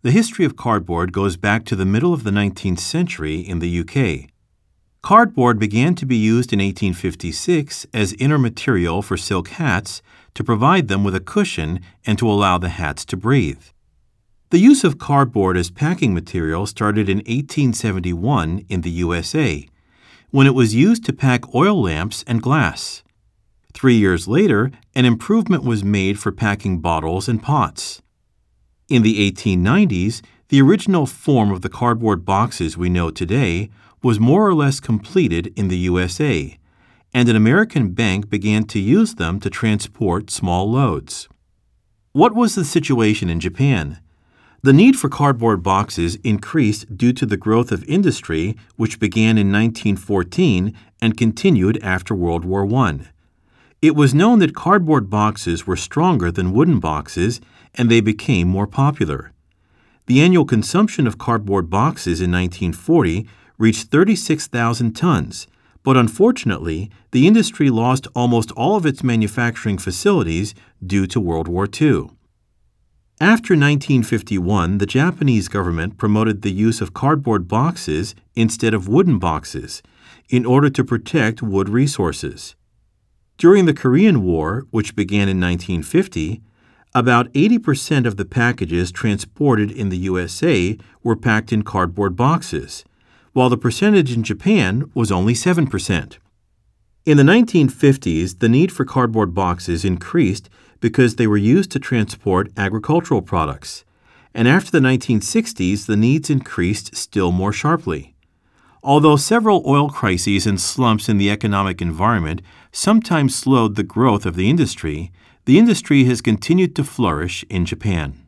The history of cardboard goes back to the middle of the 19th century in the UK. Cardboard began to be used in 1856 as inner material for silk hats to provide them with a cushion and to allow the hats to breathe. The use of cardboard as packing material started in 1871 in the USA, when it was used to pack oil lamps and glass. 3 years later, an improvement was made for packing bottles and pots. In the 1890s, the original form of the cardboard boxes we know today was more or less completed in the USA, and an American bank began to use them to transport small loads. What was the situation in Japan? The need for cardboard boxes increased due to the growth of industry, which began in 1914 and continued after World War I. It was known that cardboard boxes were stronger than wooden boxes, and they became more popular. The annual consumption of cardboard boxes in 1940 reached 36,000 tons, but unfortunately, the industry lost almost all of its manufacturing facilities due to World War II. After 1951, the Japanese government promoted the use of cardboard boxes instead of wooden boxes in order to protect wood resources. During the Korean War, which began in 1950, about 80% of the packages transported in the USA were packed in cardboard boxes, while the percentage in Japan was only 7%. In the 1950s, the need for cardboard boxes increased because they were used to transport agricultural products, and after the 1960s, the needs increased still more sharply. Although several oil crises and slumps in the economic environment sometimes slowed the growth of the industry has continued to flourish in Japan.